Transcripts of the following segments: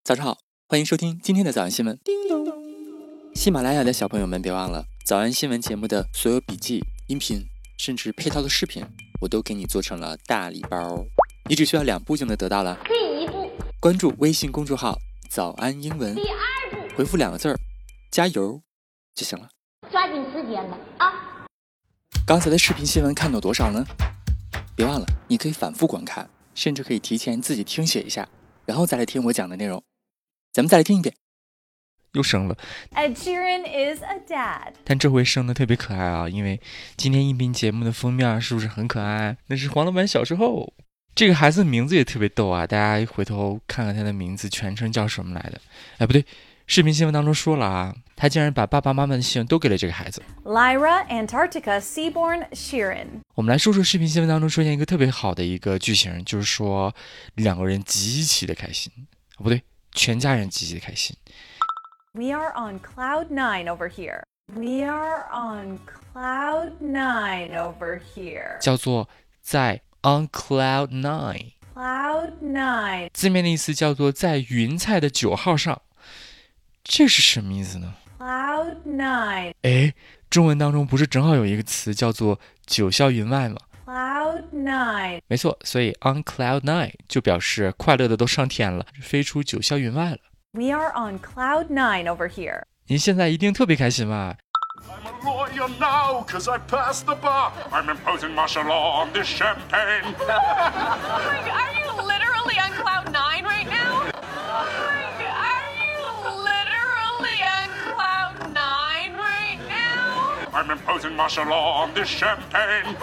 早上好，欢迎收听今天的早安新闻。喜马拉雅的小朋友们别忘了，早安新闻节目的所有笔记、音频，甚至配套的视频，我都给你做成了大礼包，你只需要2步就能得到了。 第一步， 关注微信公众号早安英文， 第二步， 回复2个字加油就行了。 抓紧时间吧啊！ 刚才的视频新闻看到多少呢？别忘了，你可以反复观看，甚至可以提前自己听写一下，然后再来听我讲的内容。咱们再来听一遍。又生了 Ed Sheeran is a dad， 但这回生的特别可爱啊，因为今天音频节目的封面是不是很可爱？那是黄老板小时候。这个孩子名字也特别逗啊，大家回头看看他的名字全称叫什么来的。哎，不对，视频新闻当中说了啊，他竟然把爸爸妈妈的姓都给了这个孩子 Lyra Antarctica Seaborn Sheeran。 我们来说说视频新闻当中出现一个特别好的一个句型，就是说2个人极其的开心，不对，全家人极其的开心。 We are on cloud 9 over here. We are on cloud 9 over here. 叫做在 on cloud 9， Cloud 9. 字面的意思叫做在云彩的9号上，这是什么意思呢？ Cloud 9. 哎，中文当中不是正好有一个词叫做九霄云外吗？ Cloud 9. 没错，所以 on cloud 9就表示快乐的都上天了，飞出九霄云外了。 We are on cloud 9 over here. 您现在一定特别开心吧？ I'm a lawyer now, 'cause I passed the bar. I'm imposing martial law on this champagne. Are you literally on cloud 9 right now? Are you literally on cloud 9 right now? I'm imposing martial law on this champagne.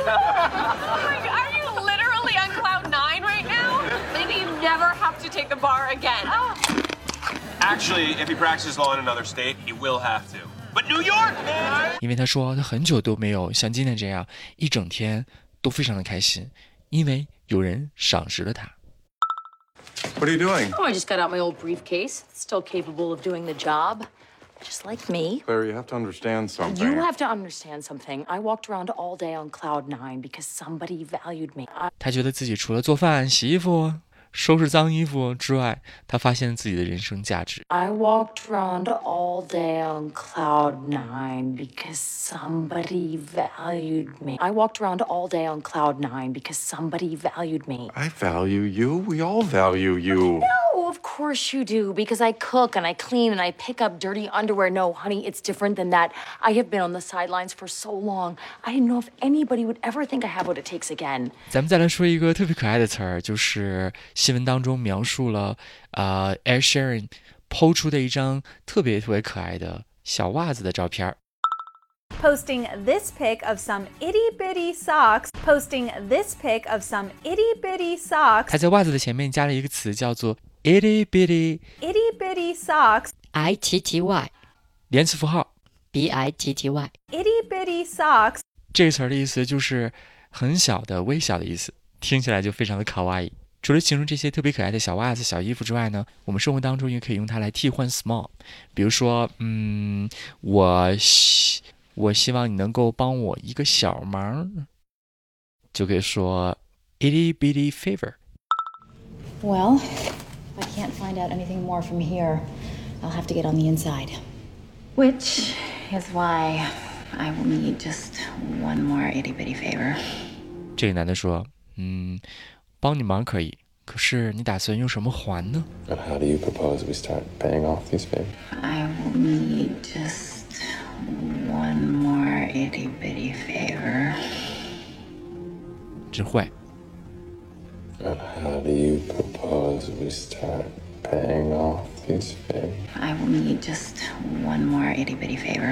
Are you literally on cloud 9 right now? Maybe you never have to take the bar again. Actually, if he practices law in another state, he will have to. But New York, man! 因为他说他很久都没有像今天这样一整天都非常的开心，因为有人赏识了他。 What are you doing? Oh, I just got out my old briefcase. It's still capable of doing the job. Just like me. Claire, you have to understand something. You have to understand something. I walked around all day on cloud 9 because somebody valued me. 他觉得自己除了做饭、洗衣服、收拾脏衣服之外，他发现自己的人生价值。 I walked around all day on cloud 9 because somebody valued me. I walked around all day on cloud 9 because somebody valued me. I value you. We all value you. Oh, of course you do, because I cook and I clean and I pick up dirty underwear. No, honey, it's different than that. I have been on the sidelines for so long. I didn't know if anybody would ever think I have what it takes again. 咱们再来说一个特别可爱的词儿，就是新闻当中描述了Ed Sheeran 抛出的一张特别可爱的小袜子的照片。 Posting this pic of some itty bitty socks. Posting this pic of some itty bitty socks. 他在袜子的前面加了一个词叫做 itty bitty Itty bitty socks. ITTY 连词符号。 BITTY Itty bitty socks. 这个词儿的意思就是很小的、微小的意思，听起来就非常的卡哇伊。除了形容这些特别可爱的小袜子、小衣服之外呢，我们生活当中也可以用它来替换 small。比如说，我希望你能够帮我一个小忙，就可以说 itty bitty favor。 Well, if I can't find out anything more from here, I'll have to get on the inside. Which is why I will need just one more itty-bitty favor. 这个男的说，帮你忙可以，可是你打算用什么还呢？ And how do you propose we start paying off these favors? I will need just one more itty-bitty favor. 真坏。 And how do you propose we start paying off these favors? I will need just one more itty-bitty favor.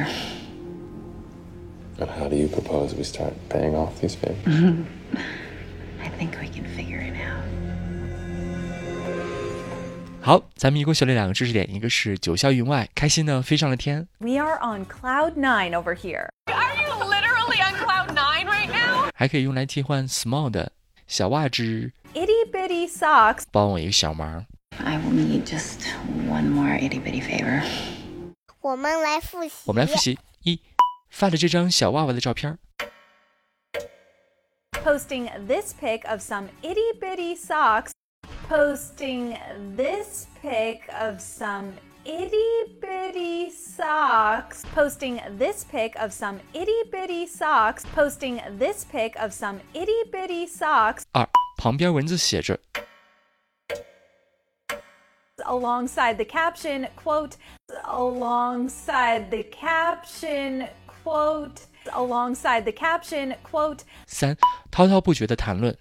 And how do you propose we start paying off these favors? I think we can figure it out. 好，咱们一共学了2个知识点，一个是九霄云外，开心的飞上了天。 We are on cloud 9 over here. Are you literally on cloud 9 right now? 还可以用来替换 small 的小袜子， Itty bitty socks. 帮我一个小忙。 I will need just one more itty-bitty favor. 我们来复习。 我们来复习：一，发了这张小娃娃的照片。 Posting this pic of some itty bitty socks. posting this pic of some itty-bitty socks, posting this pic of some itty-bitty socks, posting this pic of some itty-bitty socks. 2. 旁边文字写着 alongside the caption, quote, alongside the caption, quote, alongside the caption, quote. 3. 滔滔不绝的谈论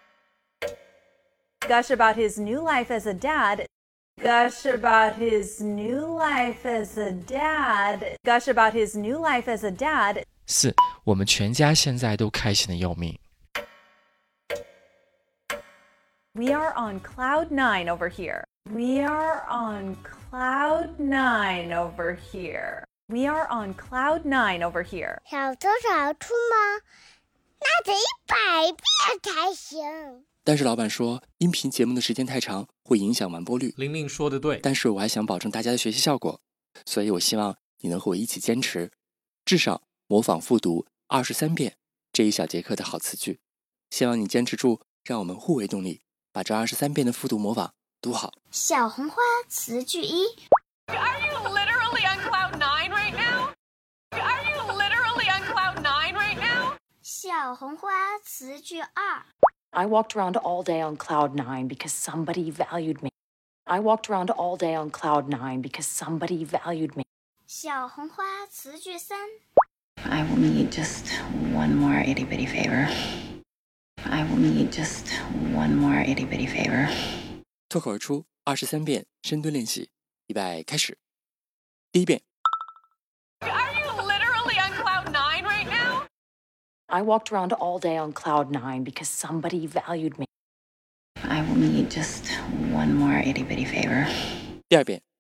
gush about his new life as a dad, gush about his new life as a dad, gush about his new life as a dad. 4. 我们全家现在都开心的要命 We are on cloud 9 over here. We are on cloud 9 over here. We are on cloud 9 over here. 少多少出吗？那得100遍才行。 但是老板说，音频节目的时间太长，会影响完播率。 玲玲说的对， 但是我还想保证大家的学习效果，所以我希望你能和我一起坚持，至少模仿复读23遍这一小节课的好词句。希望你坚持住，让我们互为动力，把这23遍的复读模仿读好。 小红花词句1。 Are you literally on cloud 9 right now? Are you literally on cloud 9 right now? 小红花词句2。 I walked around all day on cloud 9 because somebody valued me. I walked around all day on cloud 9 because somebody valued me. 小红花词句3。 I will need just one more itty-bitty favor. I will need just one more itty-bitty favor. 脱口而出23遍深蹲练习，预备开始。第一遍 Are you literally on cloud 9 right now? I walked around all day on cloud 9 because somebody valued me. I will need just one more itty-bitty favor. 第二遍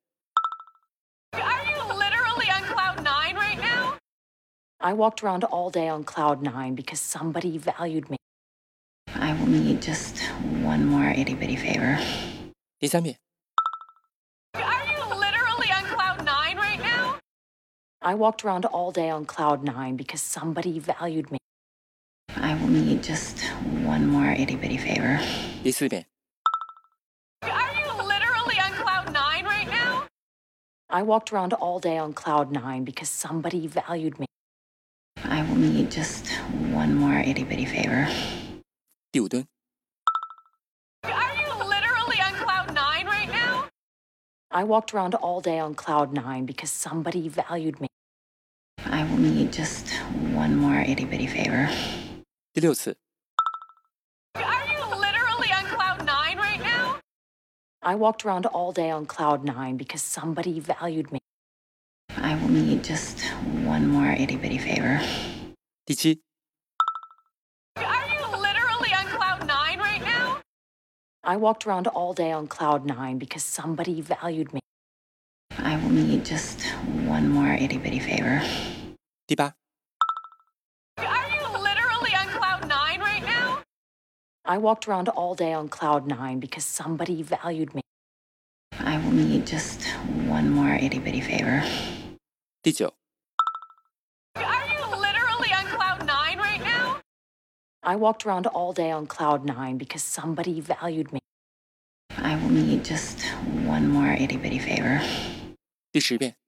Are you literally on cloud 9 right now? I walked around all day on cloud 9 because somebody valued me. I will need just one more itty-bitty favor. 第三遍 Are you literally on cloud 9 right now? I walked around all day on cloud 9 because somebody valued me. I will need just one more itty-bitty favor. 第四遍 Are you literally on cloud 9 right now? I walked around all day on cloud 9 because somebody valued me. I will need just one more itty-bitty favor. 第五蹲 Are you literally on cloud 9 right now? I walked around all day on cloud 9 because somebody valued me. I will need just one more itty-bitty favor. 第六次 Are you literally on cloud 9 right now? I walked around all day on cloud 9 because somebody valued me. I will need just one more itty-bitty favor. 第七 Are you literally on cloud 9 right now? I walked around all day on cloud 9 because somebody valued me. I will need just one more itty-bitty favor. 第八 Are you literally on cloud 9 right now? I walked around all day on cloud 9 because somebody valued me. I will need just one more itty-bitty favor. 第九 Are you literally on cloud 9 right now? I walked around all day on cloud 9 because somebody valued me. I will need just one more itty-bitty favor. 第十遍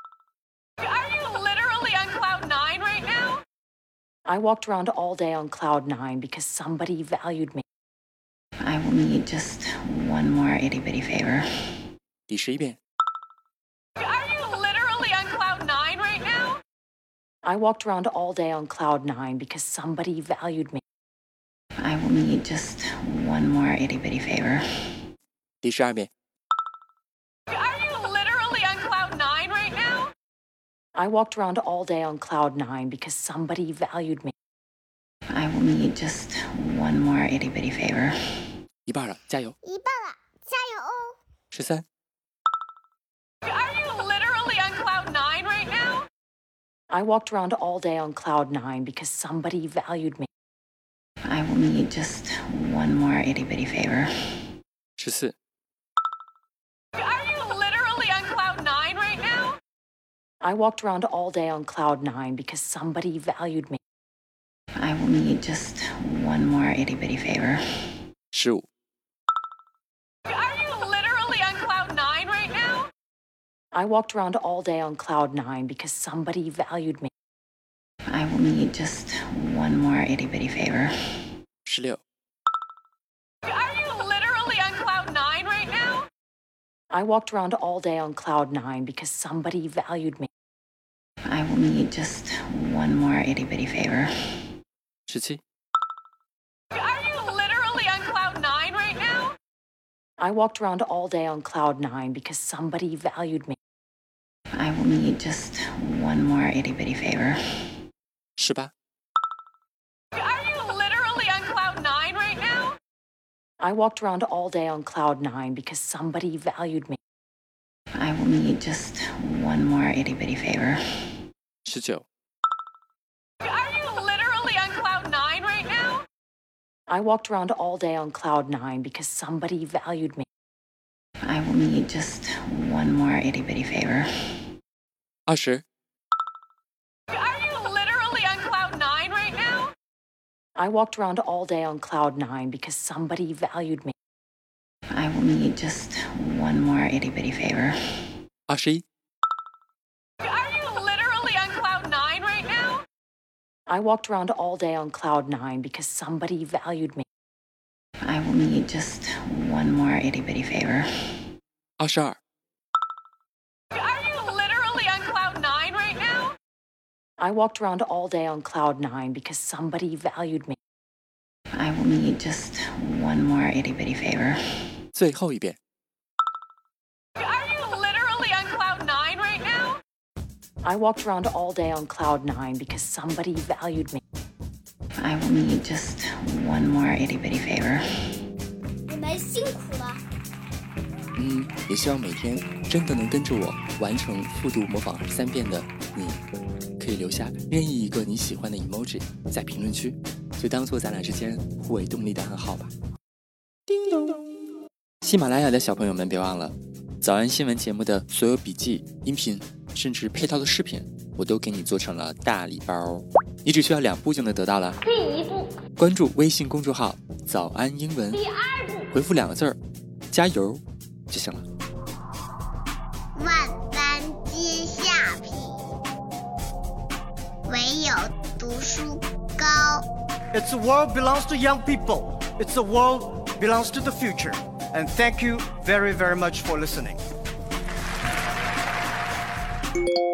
Are you literally on cloud 9 right now? I walked around all day on cloud 9 because somebody valued me. I will need just one more itty-bitty favor. 第11遍 Are you literally on cloud 9 right now? I walked around all day on cloud 9 because somebody valued me. I will need just one more itty-bitty favor. 第12遍 Are you literally on cloud 9 right now? I walked around all day on cloud 9 because somebody valued me. I will need just one more itty-bitty favor. 一半了，加油！ 一半了，加油哦 13 Are you literally on cloud 9 right now? I walked around all day on cloud 9 because somebody valued me. I will need just one more itty-bitty favor. 14 Are you literally on cloud 9 right now? I walked around all day on cloud 9 because somebody valued me. I will need just one more itty-bitty favor. 15 I walked around all day on cloud 9 because somebody valued me. I will need just one more itty-bitty favor. 16. Are you literally on cloud 9 right now? I walked around all day on cloud 9 because somebody valued me. I will need just one more itty-bitty favor. 17. Are you literally on cloud 9 right now? I walked around all day on cloud 9 because somebody valued me. I will need just one more itty-bitty favor. 18. Are you literally on cloud 9 right now? I walked around all day on cloud 9 because somebody valued me. I will need just one more itty-bitty favor. 19. Are you literally on cloud 9 right now? I walked around all day on cloud 9 because somebody valued me. I will need just one more itty-bitty favor. 20. Are you literally on cloud 9 right now? I walked around all day on cloud 9 because somebody valued me. I will need just one more itty-bitty favor. 21. Are you literally on cloud 9 right now? I walked around all day on cloud 9 because somebody valued me. I will need just one more itty-bitty favor. 22. Are you literally on cloud 9 right now? I walked around all day on cloud 9 because somebody valued me. I will need just one more itty-bitty favor. 最后一遍。 Are you literally on cloud 9 right now? I walked around all day on cloud 9 because somebody valued me. I will need just one more itty-bitty favor. 你们辛苦了。 也希望每天真的能跟着我完成复读模仿23遍的你，可以留下任意一个你喜欢的 emoji 在评论区，就当做咱俩之间互为动力的暗号吧。叮咚！喜马拉雅的小朋友们别忘了，早安新闻节目的所有笔记、音频，甚至配套的视频，我都给你做成了大礼包，你只需要2步就能得到了。 第1步， 关注微信公众号“早安英文”， 第2步， 回复2个字儿“加油”就行了。 万般皆下品，唯有读书高。 It's a world belongs to young people. It's a world belongs to the future. And thank you very, very much for listening.